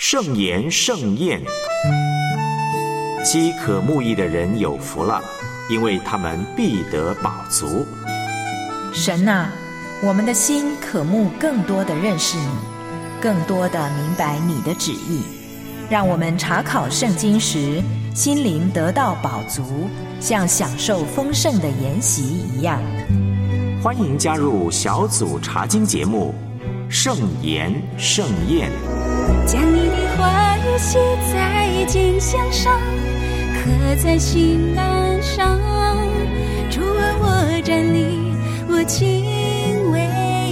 圣言盛宴，饥渴慕义的人有福了，因为他们必得饱足。 神啊，我们的心渴慕更多的认识你，更多的明白你的旨意，让我们查考圣经时心灵得到饱足，像享受丰盛的筵席一样。 欢迎加入小组查经节目圣言盛宴， 将你的话语写在经箱上，刻在心板上。主啊，我站立，我敬畏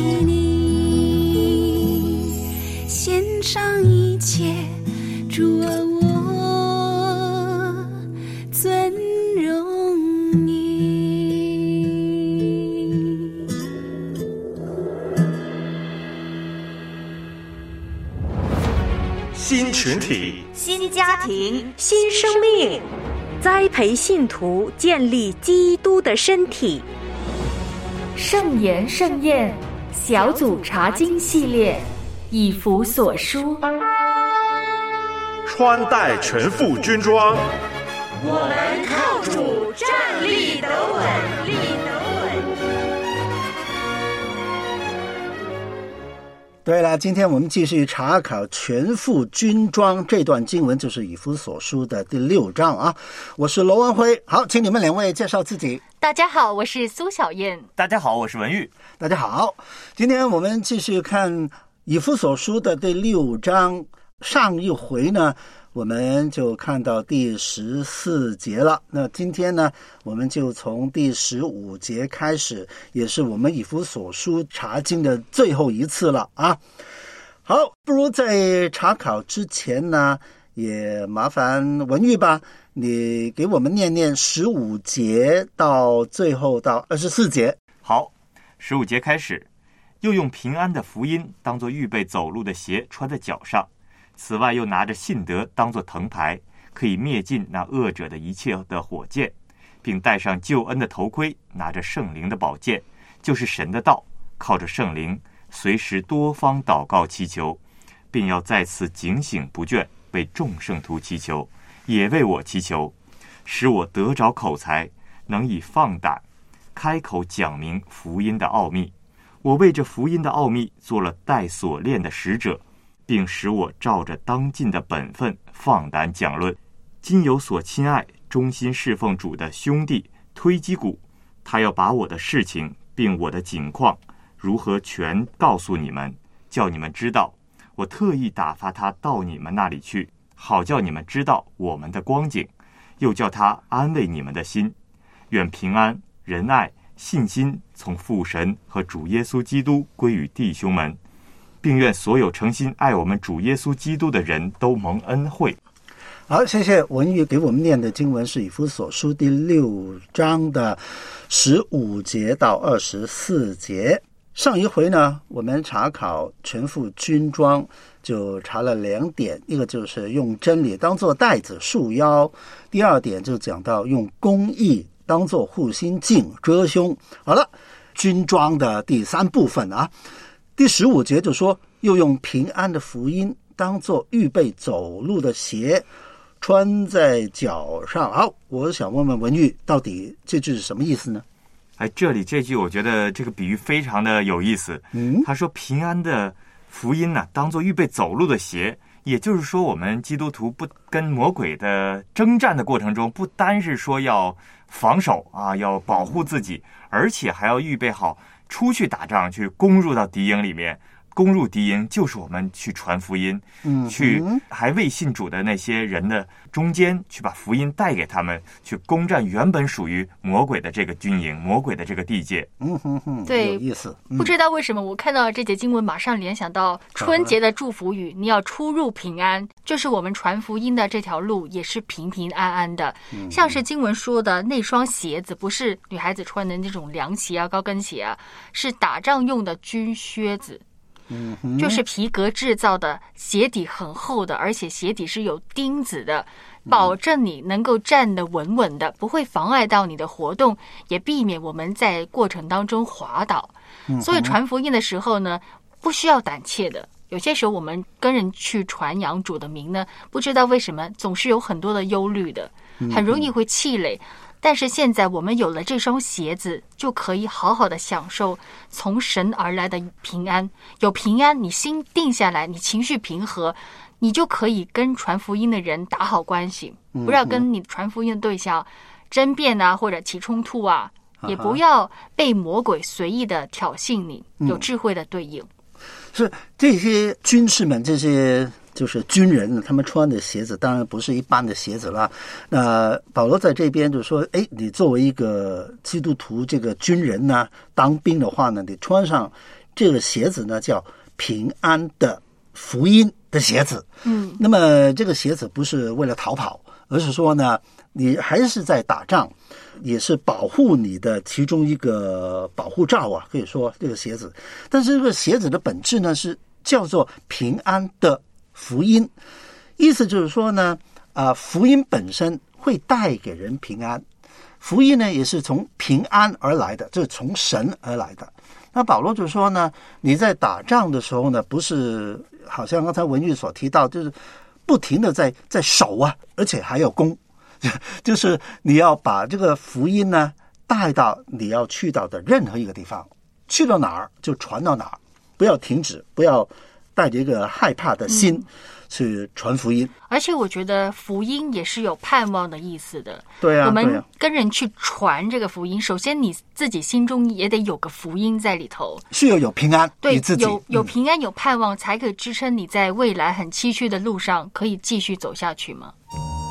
你，献上一切。主啊，我尊荣你。 新群体、 新家庭、新生命，栽培信徒，建立基督的身体。 圣言盛宴小组查经系列，以弗所书。 穿戴全副军装， 我们靠主站立得稳，立得对了，今天我们继续查考全副军装，这段经文就是以弗所书的第6章啊。我是罗文辉，好，请你们两位介绍自己。 大家好，我是苏小燕。 大家好，我是文玉。 大家好，今天我们继续看以弗所书的第6章。上一回呢，我们就看到第14节了。那今天呢，我们就从第15节开始，也是我们以弗所书查经的最后一次了啊。好，不如在查考之前呢，也麻烦文玉吧，你给我们念念15节到最后到24节。 好，15节开始，又用平安的福音当作预备走路的鞋穿在脚上。此外，又拿着信德当作藤牌，可以灭尽那恶者的一切的火箭，并戴上救恩的头盔，拿着圣灵的宝剑，就是神的道，靠着圣灵，随时多方祷告祈求，并要再次警醒不倦，为众圣徒祈求，也为我祈求，使我得着口才，能以放胆开口讲明福音的奥秘。我为这福音的奥秘做了带锁链的使者，并使我照着当尽的本分放胆讲论。今有所亲爱忠心侍奉主的兄弟推基古，他要把我的事情并我的景况如何全告诉你们，叫你们知道。我特意打发他到你们那里去，好叫你们知道我们的光景，又叫他安慰你们的心。愿平安、仁爱、信心从父神和主耶稣基督归于弟兄们，并愿所有诚心爱我们主耶稣基督的人都蒙恩惠。 好，谢谢文玉给我们念的经文是以弗所书第6章的15节到24节。上一回呢，我们查考全副军装，就查了2点，一个就是用真理当作带子束腰，第2点就讲到用公义当作护心镜遮胸。好了，军装的第3部分啊，第15节就说，又用平安的福音当作预备走路的鞋穿在脚上。好，我想问问文玉，到底这句是什么意思呢？ 这里这句我觉得这个比喻非常的有意思。他说平安的福音呢，当作预备走路的鞋，也就是说我们基督徒不跟魔鬼的征战的过程中，不单是说要防守啊，要保护自己，而且还要预备好出去打仗，去攻入到敌营里面。攻入敌营就是我们去传福音，去还未信主的那些人的中间，去把福音带给他们，去攻占原本属于魔鬼的这个军营，魔鬼的这个地界。 对， 有意思。 不知道为什么我看到这节经文，马上联想到春节的祝福语，你要出入平安，就是我们传福音的这条路也是平平安安的。像是经文说的那双鞋子，不是女孩子穿的那种凉鞋啊、高跟鞋啊，是打仗用的军靴子。就是皮革制造的，鞋底很厚的，而且鞋底是有钉子的，保证你能够站得稳稳的，不会妨碍到你的活动，也避免我们在过程当中滑倒。所以传福音的时候呢，不需要胆怯的， 有些时候我们跟人去传扬主的名呢，不知道为什么总是有很多的忧虑的，很容易会气馁。但是现在我们有了这双鞋子，就可以好好的享受从神而来的平安。有平安，你心定下来，你情绪平和，你就可以跟传福音的人打好关系，不要跟你传福音的对象争辩啊，或者起冲突啊，也不要被魔鬼随意的挑衅你，有智慧的对应。 是这些军士们，这些就是军人，他们穿的鞋子当然不是一般的鞋子了。那保罗在这边就说，你作为一个基督徒，这个军人呢，当兵的话呢，你穿上这个鞋子呢，叫平安的福音的鞋子。那么这个鞋子不是为了逃跑，而是说呢，你还是在打仗，也是保护你的其中一个保护罩啊，可以说这个鞋子。但是这个鞋子的本质呢，是叫做平安的福音，意思就是说呢，福音本身会带给人平安，福音呢也是从平安而来的，就是从神而来的。那保罗就说呢，你在打仗的时候呢，不是好像刚才文玉所提到，就是不停的在守啊，而且还要攻，就是你要把这个福音呢带到你要去到的任何一个地方，去到哪儿就传到哪儿，不要停止，不要带着一个害怕的心去传福音。 而且我觉得福音也是有盼望的意思的。 对啊， 我们跟人去传这个福音，首先你自己心中也得有个福音在里头， 是有平安， 对， 你自己有平安有盼望，才可以支撑你在未来很崎岖的路上可以继续走下去吗？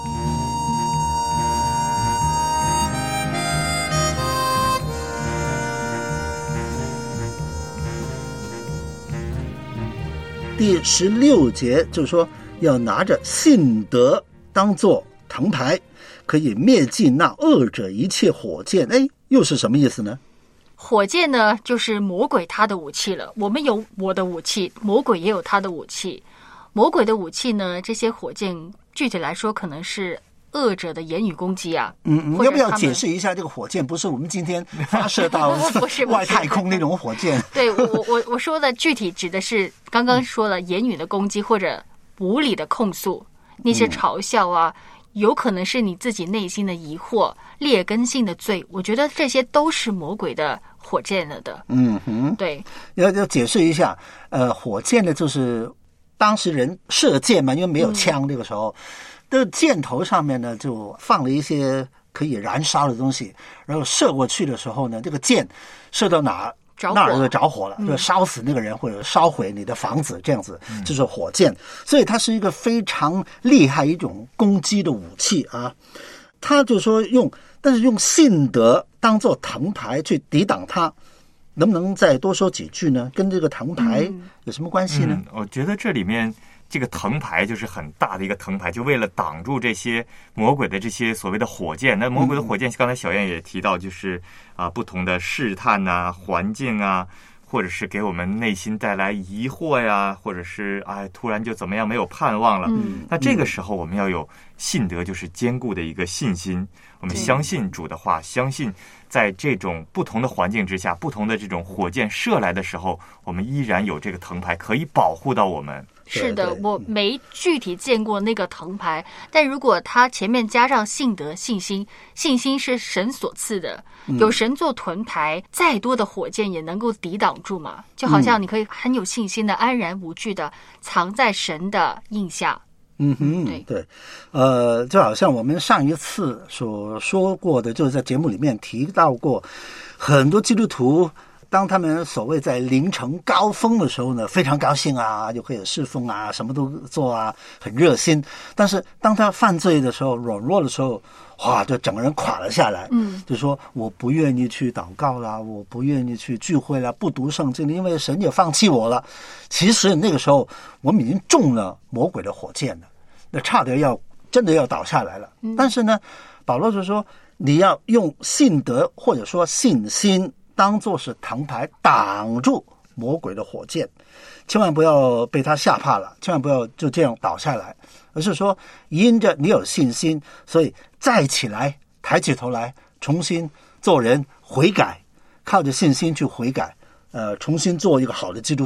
第16节就是说，要拿着信德当作藤牌，可以灭尽那恶者一切火箭。又是什么意思呢？ 火箭呢，就是魔鬼他的武器了。我们有我的武器，魔鬼也有他的武器。魔鬼的武器呢，这些火箭具体来说可能是恶者的言语攻击啊。 要不要解释一下这个火箭？不是我们今天发射到外太空那种火箭。 对，我说的具体指的是刚刚说了言语的攻击或者无理的控诉，那些嘲笑啊，有可能是你自己内心的疑惑、劣根性的罪。我觉得这些都是魔鬼的火箭了的。对， 要解释一下。火箭呢，就是当时人射箭嘛，因为没有枪，那个时候。这箭头上面呢，就放了一些可以燃烧的东西，然后射过去的时候呢，这个箭射到哪儿就着火了，就烧死那个人或者烧毁你的房子，这样子就是火箭。所以它是一个非常厉害一种攻击的武器啊。他就说但是用信德当做藤牌去抵挡它，能不能再多说几句呢？跟这个藤牌有什么关系呢？ 我觉得这里面这个藤牌就是很大的一个藤牌，就为了挡住这些魔鬼的这些所谓的火箭。那魔鬼的火箭，刚才小燕也提到，就是不同的试探啊、环境啊，或者是给我们内心带来疑惑呀，或者是突然就怎么样没有盼望了。那这个时候我们要有信德，就是坚固的一个信心。我们相信主的话，相信在这种不同的环境之下，不同的这种火箭射来的时候，我们依然有这个藤牌可以保护到我们。 是的，我没具体见过那个藤牌，但如果它前面加上信德、信心，信心是神所赐的，有神做盾牌，再多的火箭也能够抵挡住嘛。就好像你可以很有信心的、安然无惧的藏在神的印下。 对，就好像我们上一次所说过的，就是在节目里面提到过，很多基督徒当他们所谓在凌晨高峰的时候呢，非常高兴啊，就可以侍奉啊，什么都做啊，很热心。但是当他犯罪的时候，软弱的时候，就整个人垮了下来。就说我不愿意去祷告啦，我不愿意去聚会啦，不读圣经，因为神也放弃我了。其实那个时候我们已经中了魔鬼的火箭了，那差点真的要倒下来了。但是呢，保罗就说你要用信德或者说信心当作是藤牌，挡住魔鬼的火箭，千万不要被他吓怕了，千万不要就这样倒下来，而是说因着你有信心，所以再起来，抬起头来，重新做人，悔改，靠着信心去悔改，重新做一个好的基督徒。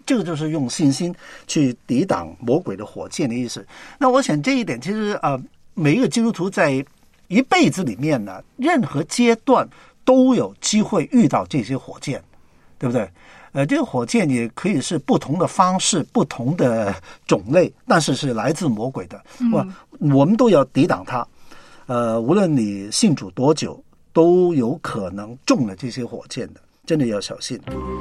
这个就是用信心去抵挡魔鬼的火箭的意思。那我想这一点其实每一个基督徒在一辈子里面呢，任何阶段都有机会遇到这些火箭，对不对？这个火箭也可以是不同的方式、不同的种类，但是是来自魔鬼的。我们都要抵挡它。无论你信主多久，都有可能中了这些火箭的，真的要小心。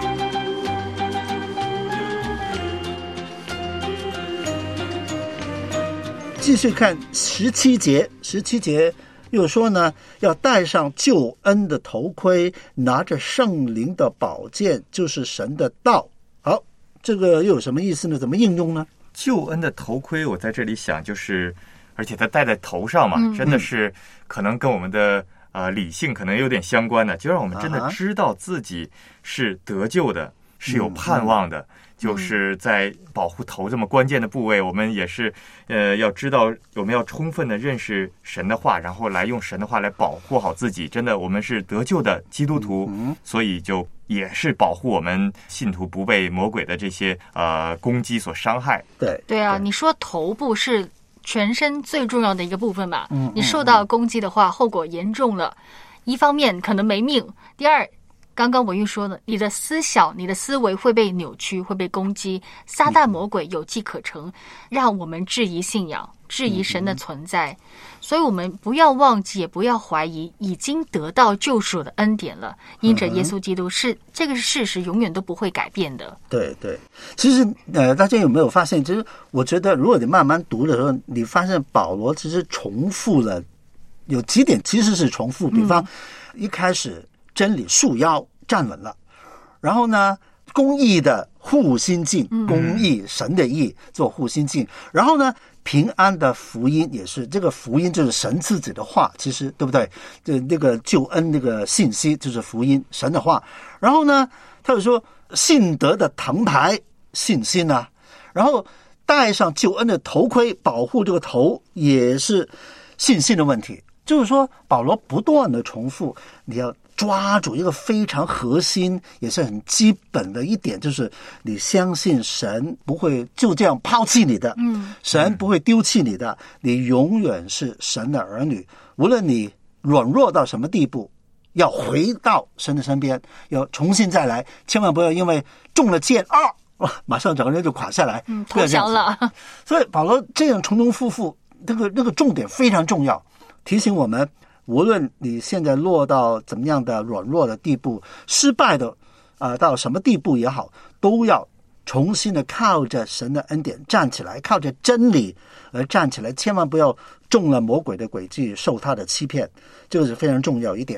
继续看17节，17节又说呢，要戴上救恩的头盔，拿着圣灵的宝剑，就是神的道。好，这个又有什么意思呢？怎么应用呢？ 救恩的头盔，我在这里想就是，而且它戴在头上嘛，真的是可能跟我们的理性可能有点相关的，就让我们真的知道自己是得救的，是有盼望的。就是在保护头这么关键的部位，我们也是要知道，我们要充分的认识神的话，然后来用神的话来保护好自己。真的，我们是得救的基督徒，所以就也是保护我们信徒不被魔鬼的这些攻击所伤害。 对啊，你说头部是全身最重要的一个部分嘛，你受到攻击的话，后果严重了，一方面可能没命，第二，刚刚文玉说的，你的思想、你的思维会被扭曲，会被攻击，撒旦魔鬼有机可乘，让我们质疑信仰，质疑神的存在。所以我们不要忘记，也不要怀疑，已经得到救赎的恩典了。因着耶稣基督这个是事实，永远都不会改变的。 对对，其实大家有没有发现？其实我觉得，如果你慢慢读的时候，你发现保罗其实重复了有几点，其实是重复。比方一开始真理束腰站稳了，然后呢，公义的护心镜，公义神的义做护心镜，然后呢，平安的福音也是，这个福音就是神自己的话，其实对不对？那个救恩那个信息就是福音，神的话。然后呢，他就说信德的藤牌，信心啊，然后戴上救恩的头盔，保护这个头也是信心的问题。就是说，保罗不断的重复，你要抓住一个非常核心也是很基本的一点，就是你相信神不会就这样抛弃你的，神不会丢弃你的，你永远是神的儿女。无论你软弱到什么地步，要回到神的身边，要重新再来，千万不要因为中了箭马上整个人就垮下来， 投降了。 所以保罗这样重重复复，那个重点非常重要，提醒我们，无论你现在落到怎么样的软弱的地步，失败的到什么地步也好，都要重新的靠着神的恩典站起来，靠着真理而站起来，千万不要中了魔鬼的诡计，受他的欺骗，这个是非常重要一点。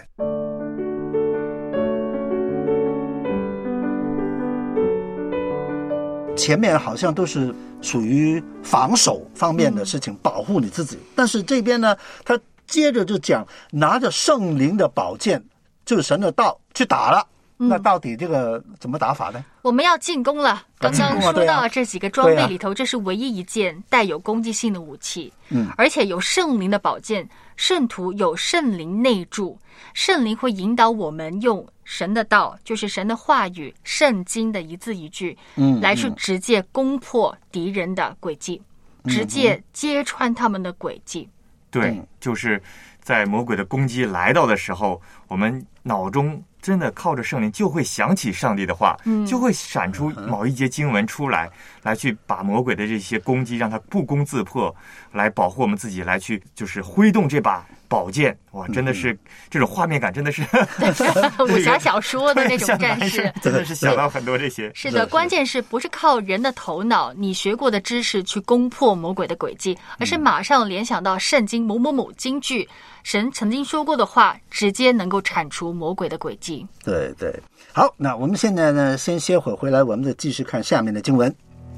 前面好像都是属于防守方面的事情，保护你自己，但是这边呢，他接着就讲拿着圣灵的宝剑，就是神的道去打了。那到底这个怎么打法呢？ 我们要进攻了。刚刚说到这几个装备里头，这是唯一一件带有攻击性的武器，而且有圣灵的宝剑，圣徒有圣灵内住，圣灵会引导我们用神的道，就是神的话语，圣经的一字一句，来去直接攻破敌人的诡计，直接揭穿他们的诡计。 对，就是在魔鬼的攻击来到的时候，我们脑中真的靠着圣灵就会想起上帝的话，就会闪出某一节经文出来，来去把魔鬼的这些攻击让他不攻自破，来保护我们自己，来去就是挥动这把宝剑。哇，真的是这种画面感，真的是武侠小说的那种战士， 真的是想到很多这些。 是的，关键是不是靠人的头脑，你学过的知识去攻破魔鬼的诡计，而是马上联想到圣经某某某经句，神曾经说过的话，直接能够铲除魔鬼的诡计。 对对，好，那我们现在呢，先歇会回来，我们再继续看下面的经文。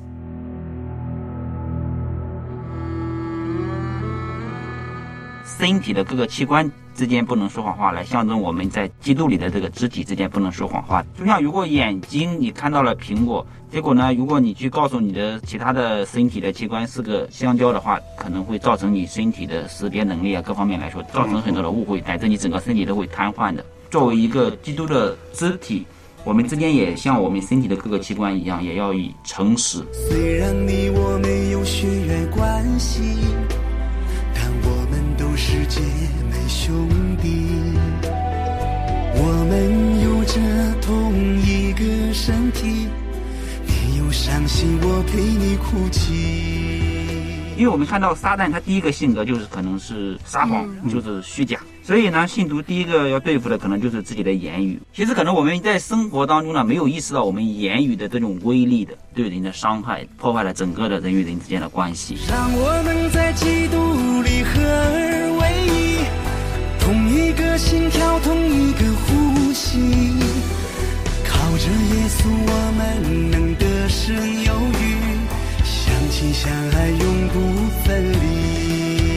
身体的各个器官之间不能说谎话，来象征我们在基督里的这个肢体之间不能说谎话。就像如果眼睛你看到了苹果，结果呢，如果你去告诉你的其他的身体的器官是个香蕉的话，可能会造成你身体的识别能力各方面来说造成很多的误会，乃至你整个身体都会瘫痪的。作为一个基督的肢体， 我们之间也像我们身体的各个器官一样，也要以诚实。 虽然你我没有血缘关系，但我们都是姐妹兄弟，我们有着同一个身体，你有伤心我陪你哭泣。 因为我们看到撒旦他第一个性格就是可能是撒谎，就是虚假，所以呢信徒第一个要对付的可能就是自己的言语。其实可能我们在生活当中呢没有意识到我们言语的这种威力的对人的伤害，破坏了整个的人与人之间的关系。 让我们在基督里合而为一，同一个心跳，同一个呼吸，靠着耶稣我们能得胜有余，相亲相爱永不分离。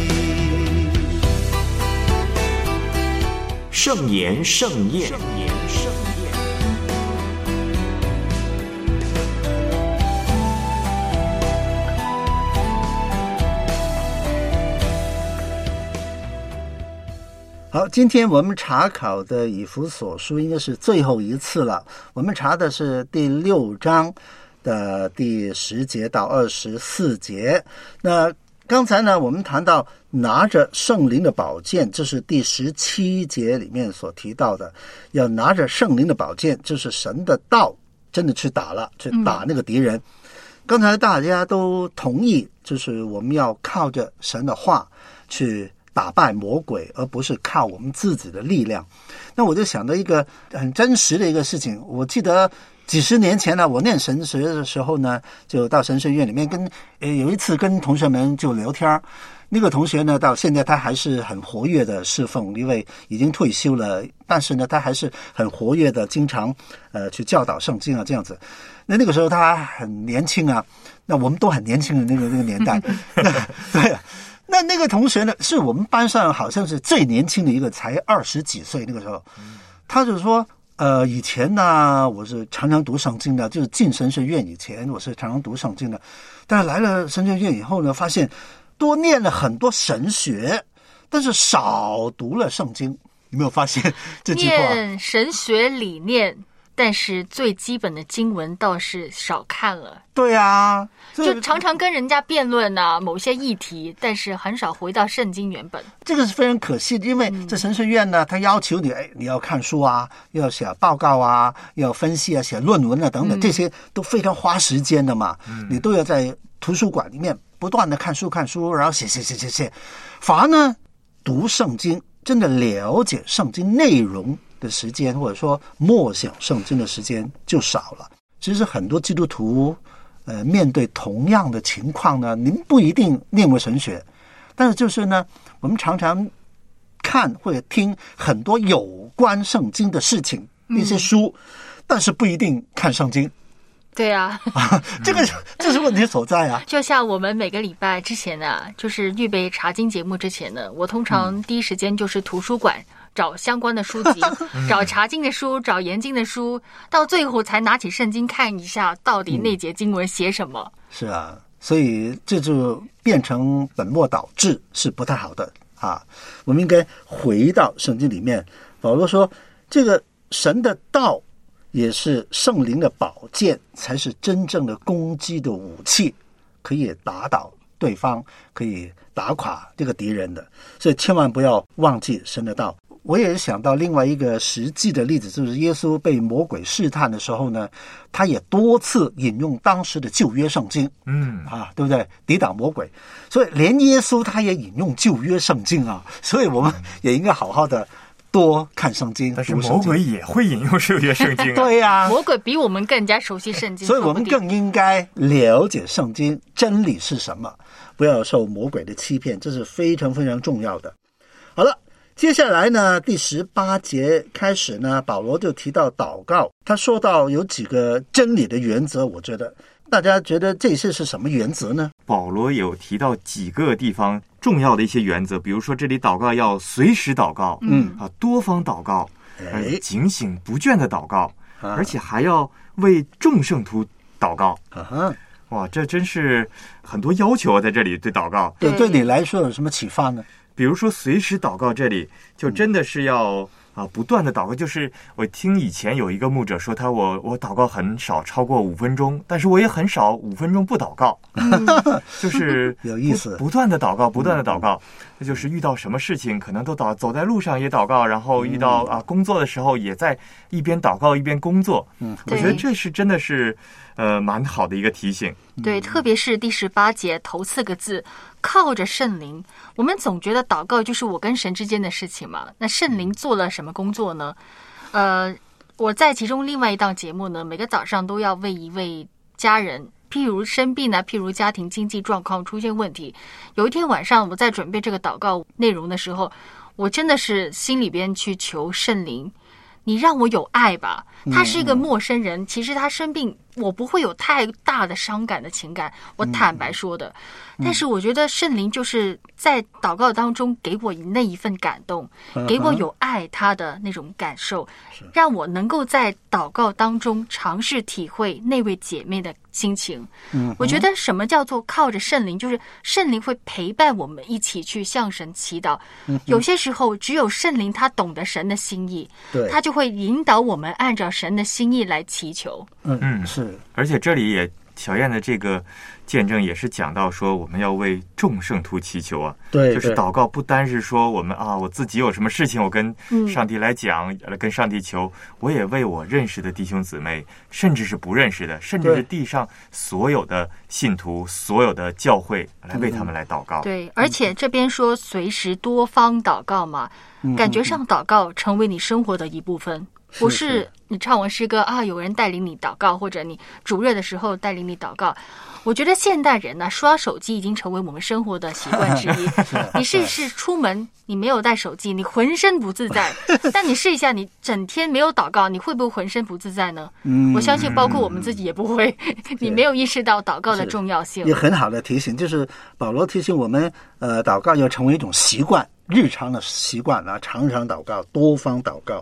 圣言盛宴， 好，今天我们查考的以弗所书应该是最后一次了。我们查的是第6章的第10节到24节。那刚才呢，我们谈到拿着圣灵的宝剑，这是第17节里面所提到的，要拿着圣灵的宝剑，就是神的道，真的去打了，去打那个敌人。刚才大家都同意，就是我们要靠着神的话去打败魔鬼，而不是靠我们自己的力量。那我就想到一个很真实的一个事情，我记得几十年前呢，我念神学的时候呢，就到神学院里面有一次跟同学们就聊天。那个同学呢，到现在他还是很活跃的侍奉，因为已经退休了，但是呢，他还是很活跃的，经常去教导圣经啊这样子。那个时候他很年轻啊，那我们都很年轻的那个年代，对。那个同学呢，是我们班上好像是最年轻的一个，才20几岁。那个时候，他就说，以前呢，我是常常读圣经的，就是进神学院以前，我是常常读圣经的。但是来了神学院以后呢，发现多念了很多神学，但是少读了圣经。有没有发现这句话？ 念神学理念，但是最基本的经文倒是少看了。 对啊， 就常常跟人家辩论啊某些议题，但是很少回到圣经原本。 这个是非常可惜的，因为这神学院呢，他要求你，你要看书啊，要写报告啊，要分析啊，写论文啊等等，这些都非常花时间的嘛。你都要在图书馆里面不断的看书，然后写。反而呢，读圣经，真的了解圣经内容的时间，或者说默想圣经的时间就少了。其实很多基督徒面对同样的情况呢，您不一定念过神学，但是就是呢，我们常常看或者听很多有关圣经的事情，一些书，但是不一定看圣经。 对啊， 这是问题所在啊。 就像我们每个礼拜之前呢，就是预备查经节目之前呢，我通常第一时间就是图书馆找相关的书籍，找查经的书，找研经的书，到最后才拿起圣经看一下，到底那节经文写什么。 是啊，所以这就变成本末倒置，是不太好的啊。我们应该回到圣经里面。保罗说，这个神的道也是圣灵的宝剑，才是真正的攻击的武器，可以打倒对方，可以打垮这个敌人的。所以千万不要忘记神的道。我也想到另外一个实际的例子，就是耶稣被魔鬼试探的时候呢，他也多次引用当时的旧约圣经，对不对？抵挡魔鬼。所以连耶稣他也引用旧约圣经啊，所以我们也应该好好的多看圣经。 但是魔鬼也会引用旧约圣经啊。 对啊， 魔鬼比我们更加熟悉圣经， 所以我们更应该了解圣经真理是什么，不要受魔鬼的欺骗，这是非常非常重要的。好了，接下来呢，第18节开始呢，保罗就提到祷告，他说到有几个真理的原则，我觉得大家觉得这些是什么原则呢？ 保罗有提到几个地方重要的一些原则，比如说这里祷告要随时祷告，多方祷告，警醒不倦的祷告，而且还要为众圣徒祷告。哇，这真是很多要求啊，在这里对祷告。 对你来说有什么启发呢？ 比如说随时祷告，这里就真的是要不断的祷告。就是我听以前有一个牧者说我祷告很少超过5分钟，但是我也很少5分钟不祷告，就是有意思， 不断的祷告，不断的祷告。那就是遇到什么事情可能都走在路上也祷告，然后遇到工作的时候也在一边祷告一边工作。我觉得这是真的是蛮好的一个提醒。 对，特别是第18节头4个字，靠着圣灵。我们总觉得祷告就是我跟神之间的事情嘛，那圣灵做了什么工作呢？我在其中另外一档节目呢，每个早上都要为一位家人，譬如生病啊，譬如家庭经济状况出现问题。有一天晚上我在准备这个祷告内容的时候，我真的是心里边去求圣灵，你让我有爱吧。他是一个陌生人，其实他生病我不会有太大的伤感的情感，我坦白说的。但是我觉得圣灵就是在祷告当中给我那一份感动，给我有爱他的那种感受，让我能够在祷告当中尝试体会那位姐妹的心情。我觉得什么叫做靠着圣灵，就是圣灵会陪伴我们一起去向神祈祷。有些时候只有圣灵他懂得神的心意，他就会引导我们按照神的心意来祈求。 是。 而且这里也小燕的这个见证也是讲到说，我们要为众圣徒祈求啊。 对， 就是祷告不单是说我们我自己有什么事情我跟上帝来讲，跟上帝求，我也为我认识的弟兄姊妹，甚至是不认识的，甚至是地上所有的信徒，所有的教会来为他们来祷告。 对，而且这边说随时多方祷告嘛，感觉上祷告成为你生活的一部分。不是你唱完诗歌有人带领你祷告，或者你主日的时候带领你祷告。我觉得现代人呢，刷手机已经成为我们生活的习惯之一。你试一试出门你没有带手机，你浑身不自在。但你试一下，你整天没有祷告，你会不会浑身不自在呢？我相信包括我们自己也不会。你没有意识到祷告的重要性。 也很好的提醒，就是保罗提醒我们，祷告要成为一种习惯，日常的习惯啊，常常祷告，多方祷告。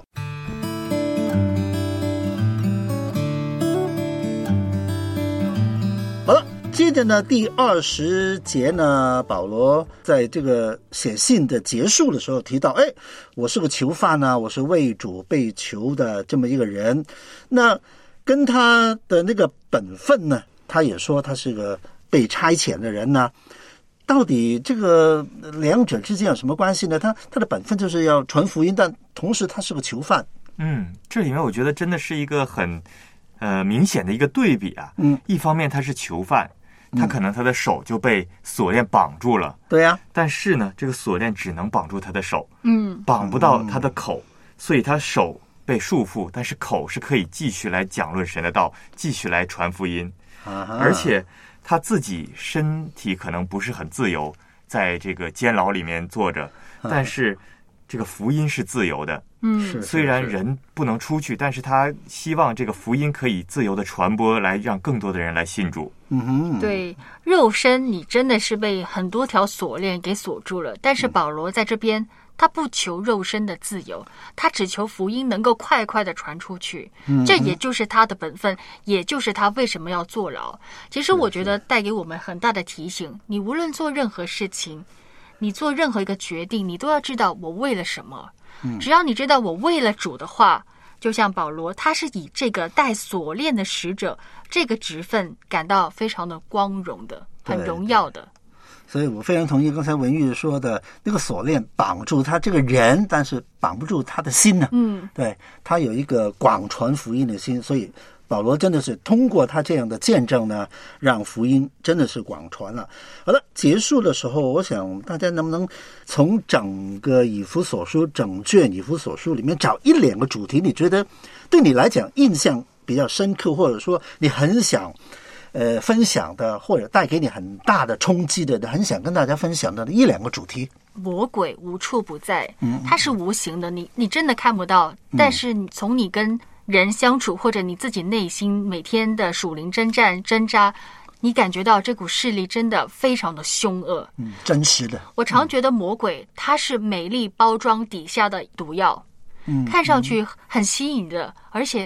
好了，接着呢，第20节呢，保罗在这个写信的结束的时候提到，我是个囚犯呢，我是为主被囚的这么一个人。那跟他的那个本分呢，他也说他是个被差遣的人呢。到底这个两者之间有什么关系呢？他的本分就是要传福音，但同时他是个囚犯。 这里面我觉得真的是一个很明显的一个对比啊。一方面他是囚犯，他可能他的手就被锁链绑住了。 对呀。 但是呢，这个锁链只能绑住他的手，绑不到他的口，所以他手被束缚，但是口是可以继续来讲论神的道，继续来传福音。而且他自己身体可能不是很自由，在这个监牢里面坐着，但是这个福音是自由的。虽然人不能出去，但是他希望这个福音可以自由的传播，来让更多的人来信主。 对，肉身你真的是被很多条锁链给锁住了，但是保罗在这边他不求肉身的自由，他只求福音能够快快的传出去。这也就是他的本分，也就是他为什么要坐牢。其实我觉得带给我们很大的提醒，你无论做任何事情，你做任何一个决定，你都要知道我为了什么。只要你知道我为了主的话，就像保罗，他是以这个带锁链的使者这个职分感到非常的光荣的，很荣耀的。 所以我非常同意刚才文玉说的，那个锁链绑住他这个人，但是绑不住他的心呢。对，他有一个广传福音的心，所以保罗真的是通过他这样的见证呢，让福音真的是广传了。好了，结束的时候，我想大家能不能从整个以弗所书，整卷以弗所书里面找1-2个主题，你觉得对你来讲印象比较深刻，或者说你很想分享的，或者带给你很大的冲击的，很想跟大家分享的1-2个主题。 魔鬼无处不在，它是无形的，你真的看不到，但是你从你跟人相处，或者你自己内心每天的属灵征战挣扎，你感觉到这股势力真的非常的凶恶， 真实的。 我常觉得魔鬼它是美丽包装底下的毒药，看上去很吸引的，而且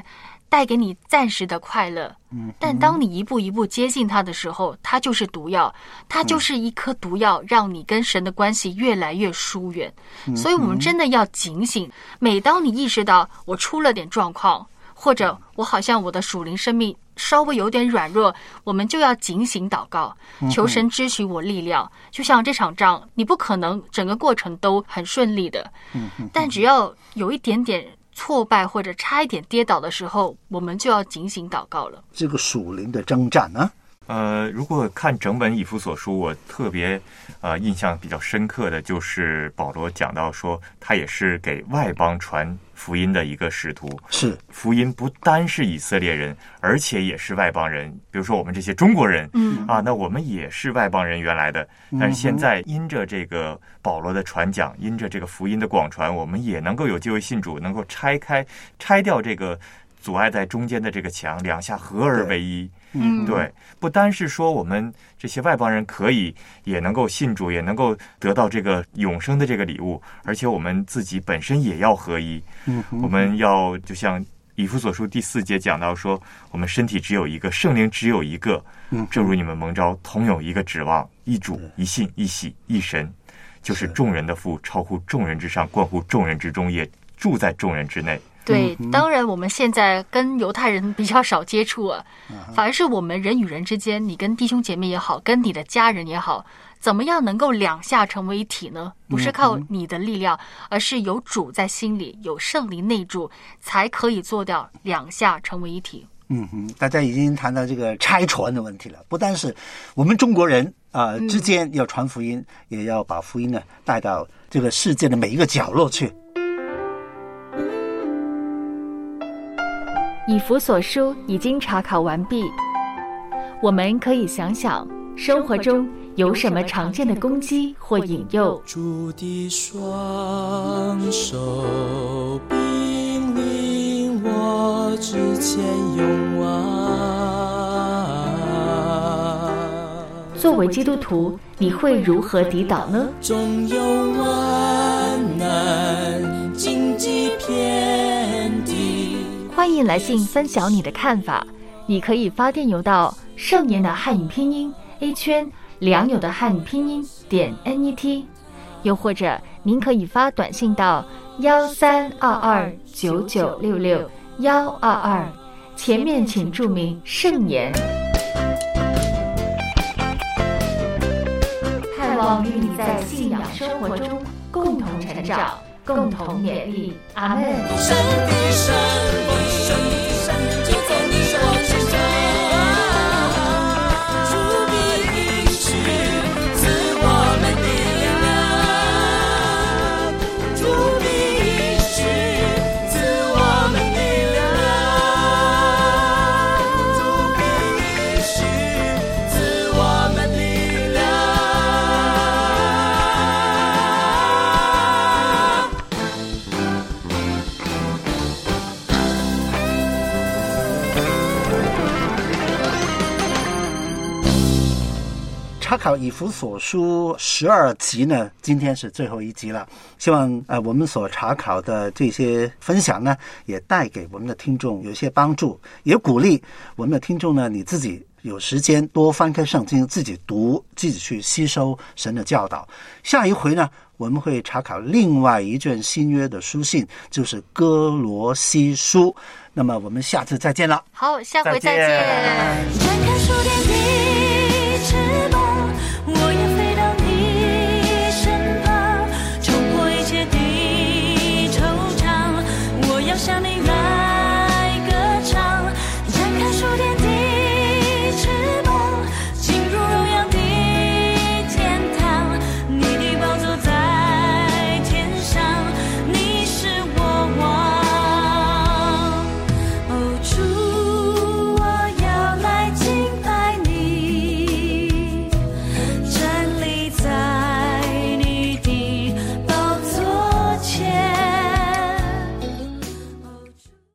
带给你暂时的快乐，但当你一步一步接近它的时候，它就是毒药，它就是一颗毒药，让你跟神的关系越来越疏远。所以我们真的要警醒，每当你意识到我出了点状况，或者我好像我的属灵生命稍微有点软弱，我们就要警醒祷告，求神支取我力量。就像这场仗，你不可能整个过程都很顺利的，但只要有一点点挫败或者差一点跌倒的时候，我们就要警醒祷告了。 这个属灵的征战呢？ 如果看整本以弗所书，我特别印象比较深刻的就是保罗讲到说，他也是给外邦传福音的一个使徒。 是， 福音不单是以色列人，而且也是外邦人。比如说我们这些中国人，那我们也是外邦人原来的，但是现在因着这个保罗的传讲，因着这个福音的广传，我们也能够有机会信主，能够拆掉这个阻碍在中间的这个墙，两下合而为一。对，不单是说我们这些外邦人可以也能够信主，也能够得到这个永生的这个礼物，而且我们自己本身也要合一。我们要就像以弗所书第4节讲到说，我们身体只有一个，圣灵只有一个，正如你们蒙召同有一个指望，一主，一信，一喜，一神，就是众人的父，超乎众人之上，冠乎众人之中，也住在众人之内。 对，当然我们现在跟犹太人比较少接触啊，反而是我们人与人之间，你跟弟兄姐妹也好，跟你的家人也好，怎么样能够两下成为一体呢？不是靠你的力量，而是有主在心里，有圣灵内住，才可以做到两下成为一体。 大家已经谈到这个拆船的问题了，不单是我们中国人之间要传福音，也要把福音呢带到这个世界的每一个角落去。 以弗所书已经查考完毕，我们可以想想生活中有什么常见的攻击或引诱。 主的双手并领我之前勇往， 作为基督徒，你会如何抵挡呢？ 总有万难荆棘遍地。 欢迎来信分享你的看法，你可以发电邮到圣言的汉语拼音 A 圈良友的汉语拼音.net， 又或者您可以发短信到132299662122，前面请注明圣言。盼望与你在信仰生活中共同成长，共同勉励。阿们。 神的生命就在你往前走，主的应许赐我们力量，主的应许赐我们力量，主的应许赐我们力量。 查考以弗所书12集呢，今天是最后一集了。希望我们所查考的这些分享呢，也带给我们的听众有一些帮助，也鼓励我们的听众呢，你自己有时间多翻开圣经，自己读，自己去吸收神的教导。下一回呢，我们会查考另外一卷新约的书信，就是哥罗西书。那么我们下次再见了。 好，下回再见。 展开书店的翅膀，我要